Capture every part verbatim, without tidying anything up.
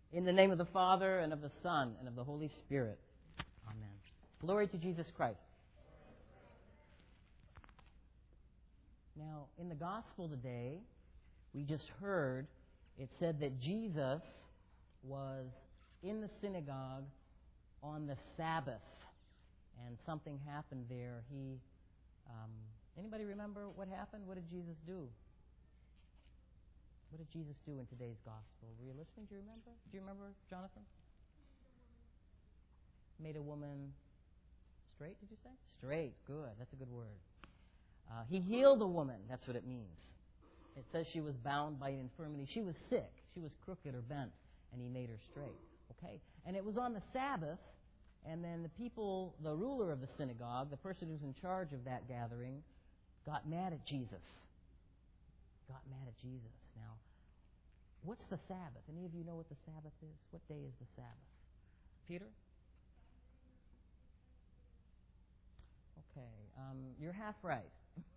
In the name of the Father, and of the Son, and of the Holy Spirit. Amen. Glory to Jesus Christ. Now, in the Gospel today, we just heard, it said that Jesus was in the synagogue on the Sabbath. And something happened there. He, um, anybody remember what happened? What did Jesus do? What did Jesus do in today's gospel? Were you listening? Do you remember? Do you remember, Jonathan? Made a woman straight, did you say? Straight. Good. That's a good word. Uh, he healed a woman. That's what it means. It says she was bound by an infirmity. She was sick. She was crooked or bent, and he made her straight. Okay? And it was on the Sabbath, and then the people, the ruler of the synagogue, the person who's in charge of that gathering, got mad at Jesus. Got mad at Jesus. Now, what's the Sabbath? Any of you know what the Sabbath is? What day is the Sabbath? Peter? Okay, um, you're half right.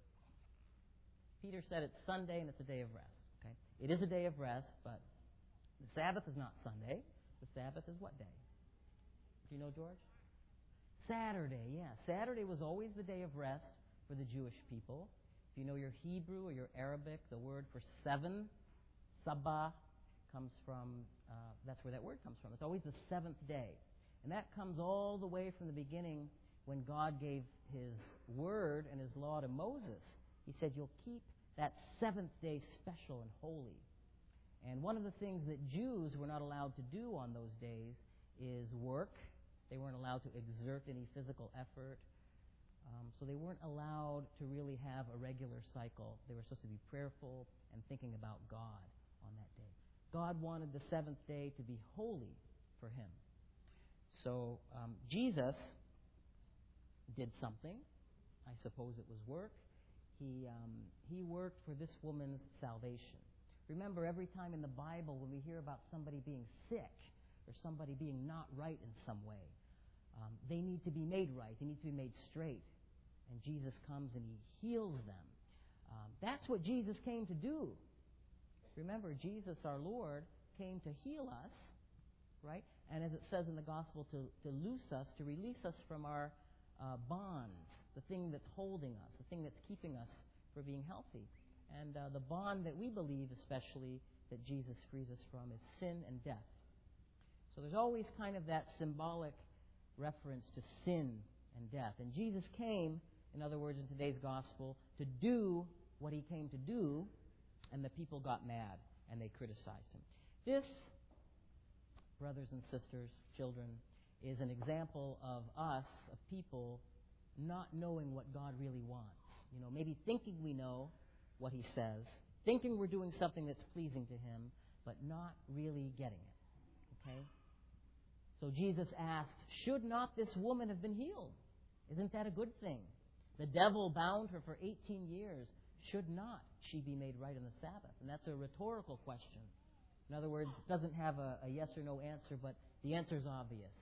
Peter said it's Sunday and it's a day of rest. Okay, it is a day of rest, but the Sabbath is not Sunday. The Sabbath is what day? Do you know, George? Saturday, yeah. Saturday was always the day of rest for the Jewish people. If you know your Hebrew or your Arabic, the word for seven, Sabah, comes from, uh, that's where that word comes from. It's always the seventh day. And that comes all the way from the beginning when God gave His word and His law to Moses. He said, you'll keep that seventh day special and holy. And one of the things that Jews were not allowed to do on those days is work. They weren't allowed to exert any physical effort. Um, so they weren't allowed to really have a regular cycle. They were supposed to be prayerful and thinking about God on that day. God wanted the seventh day to be holy for Him. So um, Jesus did something. I suppose it was work. He, um, he worked for this woman's salvation. Remember, every time in the Bible when we hear about somebody being sick or somebody being not right in some way, Um, they need to be made right. They need to be made straight. And Jesus comes and He heals them. Um, that's what Jesus came to do. Remember, Jesus, our Lord, came to heal us, right? And as it says in the Gospel, to, to loose us, to release us from our uh, bonds, the thing that's holding us, the thing that's keeping us from being healthy. And uh, the bond that we believe, especially, that Jesus frees us from is sin and death. So there's always kind of that symbolic reference to sin and death. And Jesus came, in other words, in today's gospel, to do what He came to do, and the people got mad and they criticized Him. This, brothers and sisters, children, is an example of us, of people, not knowing what God really wants. You know, maybe thinking we know what He says, thinking we're doing something that's pleasing to Him, but not really getting it. Okay? So Jesus asked, should not this woman have been healed? Isn't that a good thing? The devil bound her for eighteen years. Should not she be made right on the Sabbath? And that's a rhetorical question. In other words, it doesn't have a, a yes or no answer, but the answer is obvious.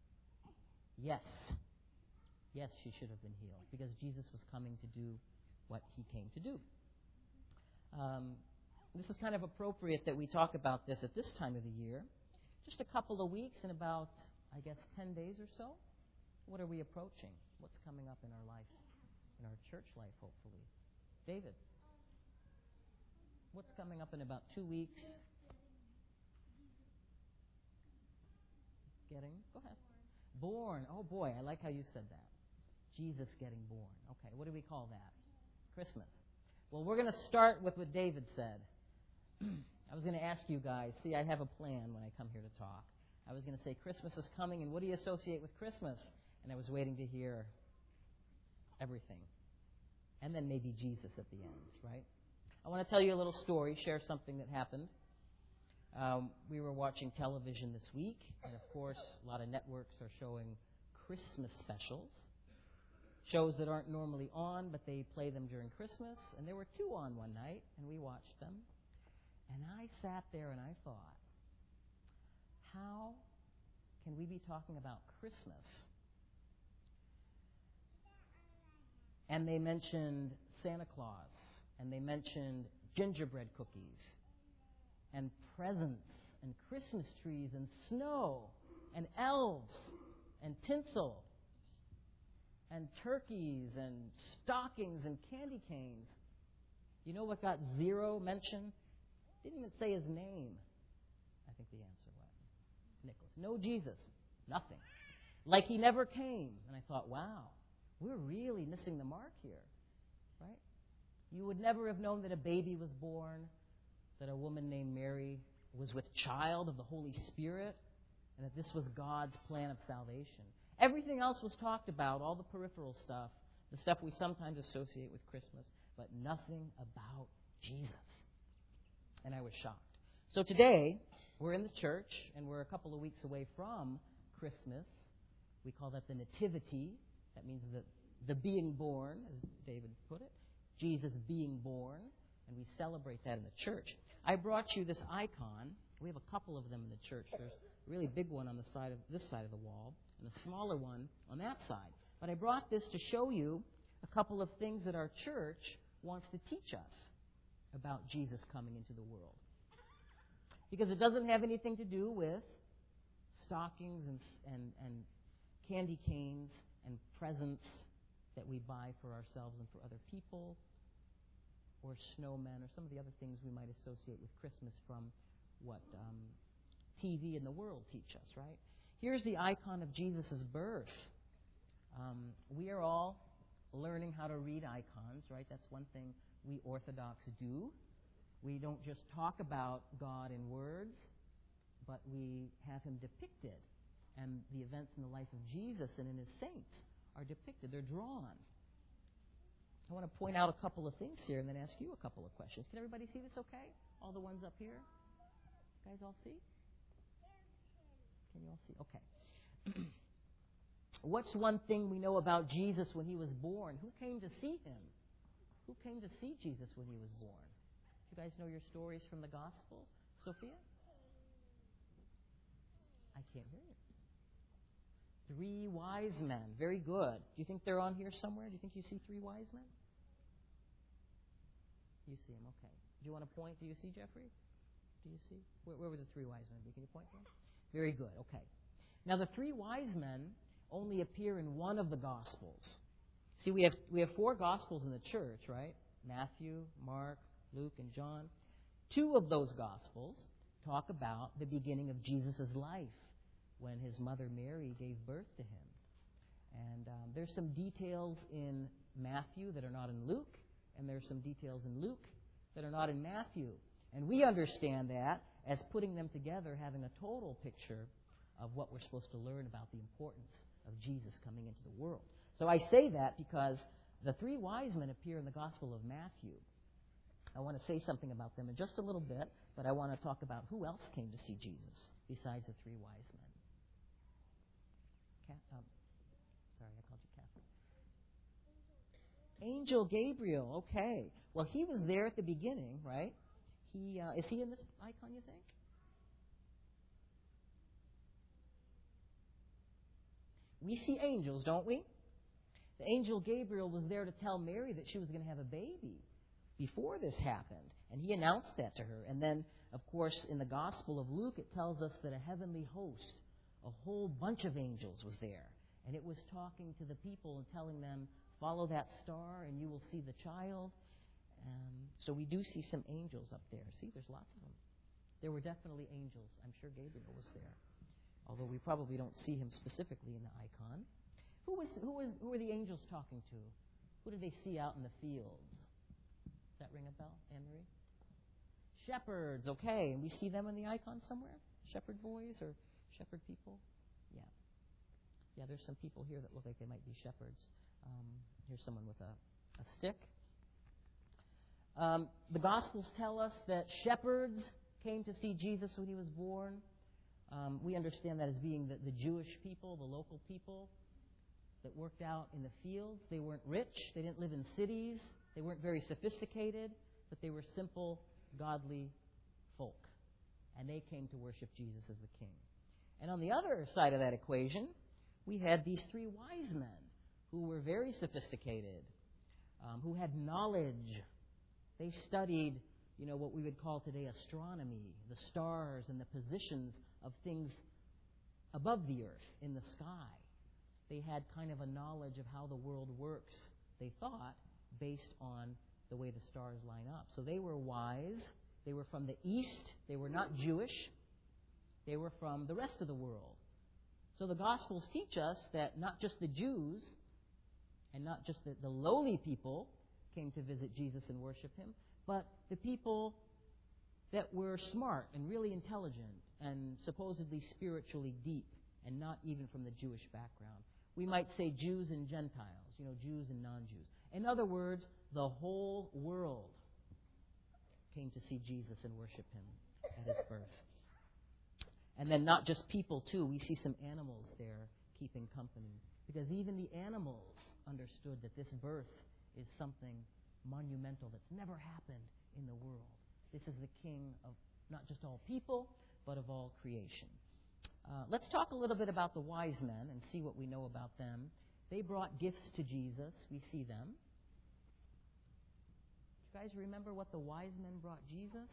Yes. Yes, she should have been healed, because Jesus was coming to do what He came to do. Um, this is kind of appropriate that we talk about this at this time of the year. Just a couple of weeks, in about, I guess, ten days or so. What are we approaching? What's coming up in our life, in our church life, hopefully? David, what's coming up in about two weeks? Getting, go ahead. Born. Oh, boy, I like how you said that. Jesus getting born. Okay, what do we call that? Christmas. Well, we're going to start with what David said. I was going to ask you guys, see, I have a plan when I come here to talk. I was going to say, Christmas is coming, and what do you associate with Christmas? And I was waiting to hear everything. And then maybe Jesus at the end, right? I want to tell you a little story, share something that happened. Um, we were watching television this week, and of course, a lot of networks are showing Christmas specials. Shows that aren't normally on, but they play them during Christmas. And there were two on one night, and we watched them. And I sat there and I thought, how can we be talking about Christmas? And they mentioned Santa Claus, and they mentioned gingerbread cookies, and presents, and Christmas trees and snow and elves and tinsel and turkeys and stockings and candy canes. You know what got zero mention? Didn't even say his name. I think the answer was Nicholas. No Jesus. Nothing. Like he never came. And I thought, wow, we're really missing the mark here, right? You would never have known that a baby was born, that a woman named Mary was with child of the Holy Spirit, and that this was God's plan of salvation. Everything else was talked about, all the peripheral stuff, the stuff we sometimes associate with Christmas, but nothing about Jesus. And I was shocked. So today, we're in the church, and we're a couple of weeks away from Christmas. We call that the Nativity. That means the, the being born, as David put it, Jesus being born, and we celebrate that in the church. I brought you this icon. We have a couple of them in the church. There's a really big one on the side of this side of the wall, and a smaller one on that side. But I brought this to show you a couple of things that our church wants to teach us about Jesus coming into the world. Because it doesn't have anything to do with stockings and, and, and candy canes and presents that we buy for ourselves and for other people, or snowmen, or some of the other things we might associate with Christmas from what um, T V and the world teach us, right? Here's the icon of Jesus' birth. Um, we are all learning how to read icons, right? That's one thing we Orthodox do. We don't just talk about God in words, but we have him depicted. And the events in the life of Jesus and in his saints are depicted. They're drawn. I want to point out a couple of things here and then ask you a couple of questions. Can everybody see this okay? All the ones up here? You guys all see? Can you all see? Okay. What's one thing we know about Jesus when he was born? Who came to see him? Who came to see Jesus when he was born? You guys know your stories from the Gospel? Sophia? I can't hear you. Three wise men. Very good. Do you think they're on here somewhere? Do you think you see three wise men? You see them, okay. Do you want to point? Do you see Jeffrey? Do you see? Where, where would the three wise men be? Can you point to them? Very good, okay. Now, the three wise men only appear in one of the Gospels. See, we have we have four Gospels in the church, right? Matthew, Mark, Luke, and John. Two of those Gospels talk about the beginning of Jesus' life, when his mother Mary gave birth to him. And um, there's some details in Matthew that are not in Luke, and there's some details in Luke that are not in Matthew. And we understand that as putting them together, having a total picture of what we're supposed to learn about the importance of Jesus coming into the world. So I say that because the three wise men appear in the Gospel of Matthew. I want to say something about them in just a little bit, but I want to talk about who else came to see Jesus besides the three wise men. Um, sorry, I called you Catherine. Angel Gabriel, okay. Well, he was there at the beginning, right? He uh, is he in this icon, you think? We see angels, don't we? The angel Gabriel was there to tell Mary that she was going to have a baby before this happened, and he announced that to her. And then, of course, in the Gospel of Luke, it tells us that a heavenly host, a whole bunch of angels was there, and it was talking to the people and telling them, follow that star and you will see the child. Um, so we do see some angels up there. See, there's lots of them. There were definitely angels. I'm sure Gabriel was there, although we probably don't see him specifically in the icon. Who was who was who were the angels talking to? Who did they see out in the fields? Does that ring a bell, Anne-Marie? Shepherds, okay. And we see them in the icon somewhere? Shepherd boys or shepherd people? Yeah. Yeah, there's some people here that look like they might be shepherds. Um, here's someone with a, a stick. Um, the Gospels tell us that shepherds came to see Jesus when he was born. Um, we understand that as being the, the Jewish people, the local people that worked out in the fields. They weren't rich. They didn't live in cities. They weren't very sophisticated, but they were simple, godly folk. And they came to worship Jesus as the king. And on the other side of that equation, we had these three wise men who were very sophisticated, um, who had knowledge. They studied you know, what we would call today astronomy, the stars and the positions of things above the earth, in the sky. They had kind of a knowledge of how the world works, they thought, based on the way the stars line up. So they were wise. They were from the east. They were not Jewish. They were from the rest of the world. So the Gospels teach us that not just the Jews and not just the, the lowly people came to visit Jesus and worship him, but the people that were smart and really intelligent and supposedly spiritually deep and not even from the Jewish background. We might say Jews and Gentiles, you know, Jews and non-Jews. In other words, the whole world came to see Jesus and worship him at his birth. And then not just people, too. We see some animals there keeping company. Because even the animals understood that this birth is something monumental that's never happened in the world. This is the King of not just all people, but of all creation. Uh, let's talk a little bit about the wise men and see what we know about them. They brought gifts to Jesus. We see them. Do you guys remember what the wise men brought Jesus?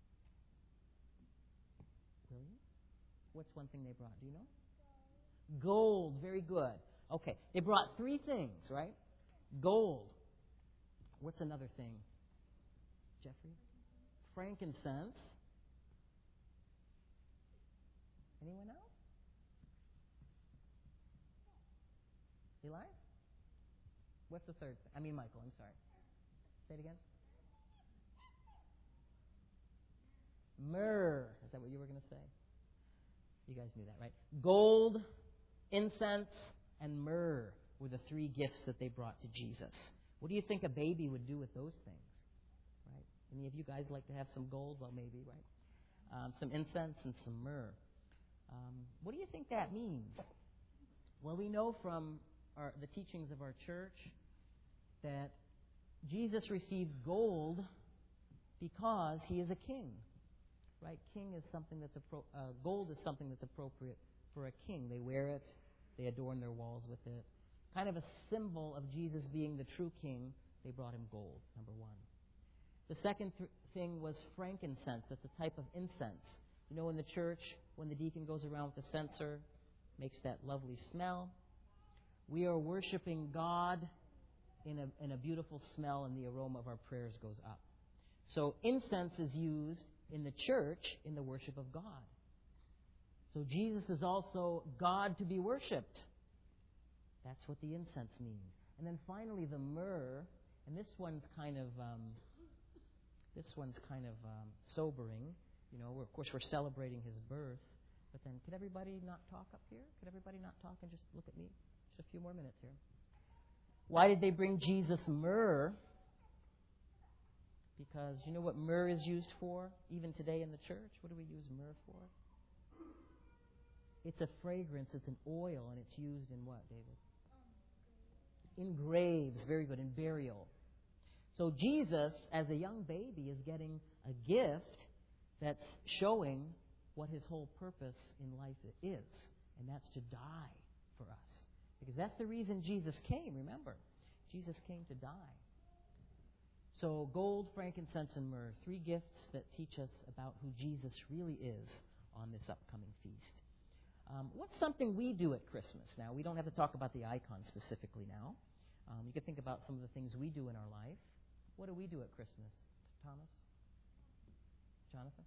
William? What's one thing they brought? Do you know? Gold. Gold. Very good. Okay. They brought three things, right? Gold. What's another thing? Jeffrey? Frankincense. Anyone else? Eli? What's the third thing? I mean, Michael, I'm sorry. Say it again. Myrrh. Is that what you were going to say? You guys knew that, right? Gold, incense, and myrrh were the three gifts that they brought to Jesus. What do you think a baby would do with those things? Right? Any of you guys like to have some gold? Well, maybe, right? Um, some incense and some myrrh. Um, what do you think that means? Well, we know from our, the teachings of our church that Jesus received gold because he is a king. Right? King is something that's appro- uh, gold is something that's appropriate for a king. They wear it, they adorn their walls with it. Kind of a symbol of Jesus being the true king. They brought him gold. Number one. The second th- thing was frankincense. That's a type of incense. You know, in the church, when the deacon goes around with the censer, makes that lovely smell. We are worshiping God in a in a beautiful smell, and the aroma of our prayers goes up. So incense is used in the church in the worship of God. So Jesus is also God to be worshipped. That's what the incense means. And then finally the myrrh, and this one's kind of um, this one's kind of um, sobering. You know, we're, of course we're celebrating his birth, but then could everybody not talk up here? Could everybody not talk and just look at me? Just a few more minutes here. Why did they bring Jesus myrrh? Because you know what myrrh is used for, even today in the church? What do we use myrrh for? It's a fragrance, it's an oil, and it's used in what, David? In graves, very good, in burial. So Jesus, as a young baby, is getting a gift that's showing what his whole purpose in life is, and that's to die for us. Because that's the reason Jesus came, remember. Jesus came to die. So gold, frankincense, and myrrh, three gifts that teach us about who Jesus really is on this upcoming feast. Um, what's something we do at Christmas? Now, we don't have to talk about the icon specifically now. Um, you can think about some of the things we do in our life. What do we do at Christmas? Thomas? Jonathan?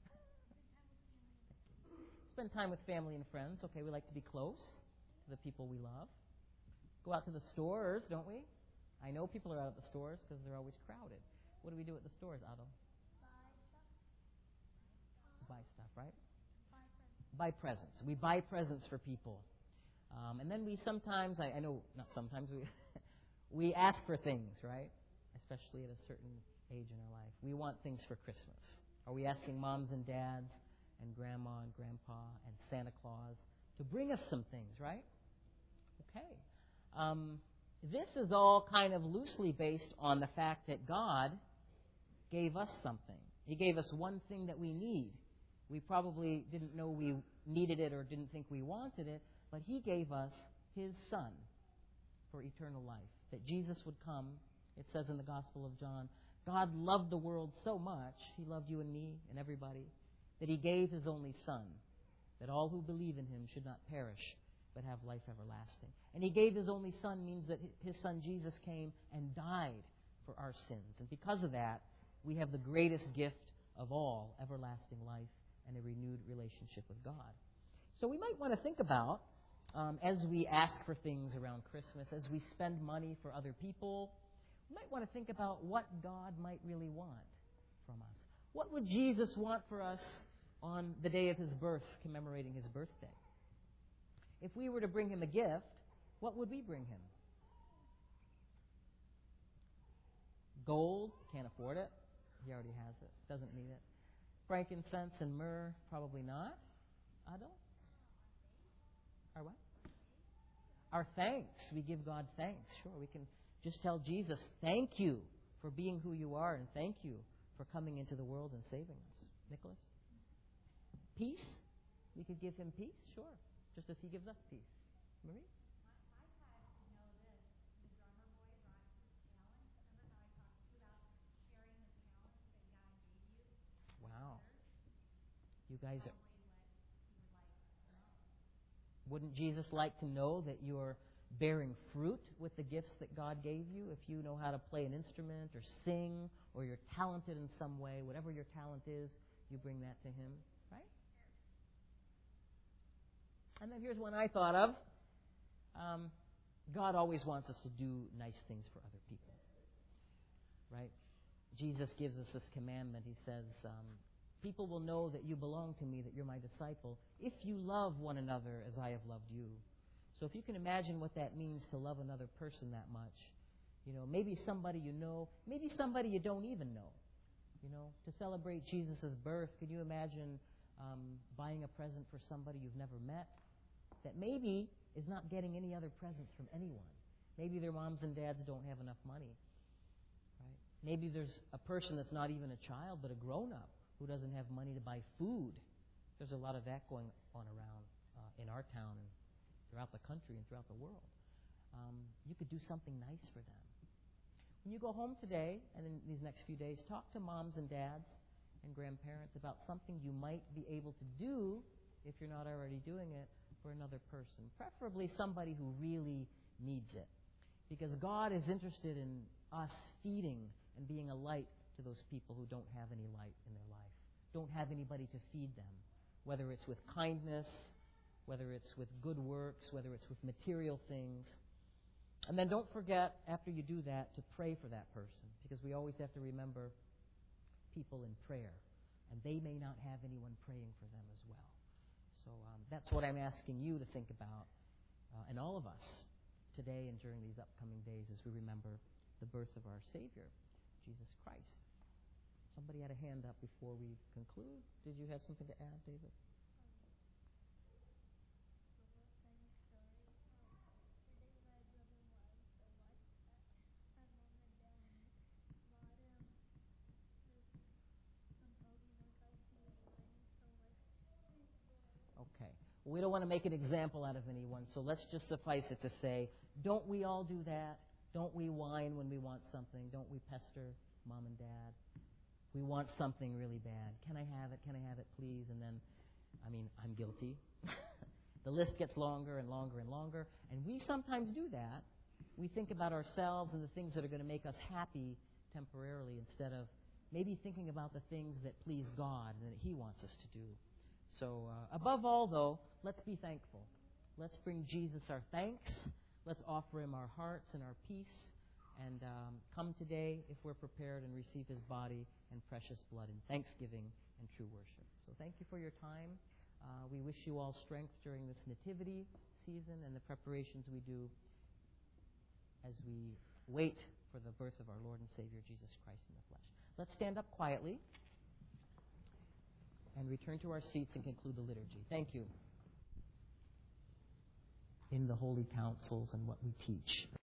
Spend time with family and friends. Okay, we like to be close to the people we love. Go out to the stores, don't we? I know people are out at the stores because they're always crowded. What do we do at the stores, Otto? Buy stuff. Buy stuff, right? Buy presents. Buy presents. We buy presents for people. Um, and then we sometimes, I, I know, not sometimes, we we ask for things, right? Especially at a certain age in our life. We want things for Christmas. Are we asking moms and dads and grandma and grandpa and Santa Claus to bring us some things, right? Okay. Um, this is all kind of loosely based on the fact that God gave us something. He gave us one thing that we need. We probably didn't know we needed it or didn't think we wanted it, but he gave us his Son for eternal life. That Jesus would come, it says in the Gospel of John, God loved the world so much, He loved you and me and everybody, that He gave His only Son, that all who believe in Him should not perish, but have life everlasting. And He gave His only Son means that His Son Jesus came and died for our sins. And because of that, we have the greatest gift of all, everlasting life and a renewed relationship with God. So we might want to think about, um, as we ask for things around Christmas, as we spend money for other people, we might want to think about what God might really want from us. What would Jesus want for us on the day of His birth, commemorating His birthday? If we were to bring Him a gift, what would we bring Him? Gold? Can't afford it. He already has it. Doesn't need it. Frankincense and myrrh? Probably not. I don't. Our what? Our thanks. We give God thanks. Sure, we can just tell Jesus, thank you for being who you are, and thank you for coming into the world and saving us. Nicholas? Peace? We could give Him peace? Sure. Just as He gives us peace. Marie? My, my class should know this. The drummer boy brought his talents. Remember how I talked to you about sharing the talents that God gave you? Wow. You guys are... Probably what He would like to know. Wouldn't Jesus like to know that you're bearing fruit with the gifts that God gave you? If you know how to play an instrument or sing, or you're talented in some way, whatever your talent is, you bring that to Him, right? And then here's one I thought of. Um, God always wants us to do nice things for other people, right? Jesus gives us this commandment. He says, um, people will know that you belong to me, that you're my disciple, if you love one another as I have loved you. So if you can imagine what that means to love another person that much, you know, maybe somebody you know, maybe somebody you don't even know, you know, to celebrate Jesus' birth, can you imagine um, buying a present for somebody you've never met that maybe is not getting any other presents from anyone? Maybe their moms and dads don't have enough money, right? Maybe there's a person that's not even a child but a grown-up who doesn't have money to buy food. There's a lot of that going on around uh, in our town and throughout the country and throughout the world. Um, you could do something nice for them. When you go home today and in these next few days, talk to moms and dads and grandparents about something you might be able to do, if you're not already doing it, for another person. Preferably somebody who really needs it. Because God is interested in us feeding and being a light to those people who don't have any light in their life, don't have anybody to feed them, whether it's with kindness, whether it's with good works, whether it's with material things. And then don't forget, after you do that, to pray for that person, because we always have to remember people in prayer, and they may not have anyone praying for them as well. So um, that's what I'm asking you to think about, uh, and all of us, today and during these upcoming days as we remember the birth of our Savior, Jesus Christ. Somebody had a hand up before we conclude. Did you have something to add, David? Okay. We don't want to make an example out of anyone, so let's just suffice it to say, don't we all do that? Don't we whine when we want something? Don't we pester mom and dad? We want something really bad. Can I have it? Can I have it, please? And then, I mean, I'm guilty. The list gets longer and longer and longer, and we sometimes do that. We think about ourselves and the things that are going to make us happy temporarily instead of maybe thinking about the things that please God and that He wants us to do. So uh, above all, though, let's be thankful. Let's bring Jesus our thanks. Let's offer Him our hearts and our peace. And um, come today, if we're prepared, and receive His body and precious blood in thanksgiving and true worship. So thank you for your time. Uh, we wish you all strength during this nativity season and the preparations we do as we wait for the birth of our Lord and Savior, Jesus Christ in the flesh. Let's stand up quietly and return to our seats and conclude the liturgy. Thank you. In the holy councils and what we teach.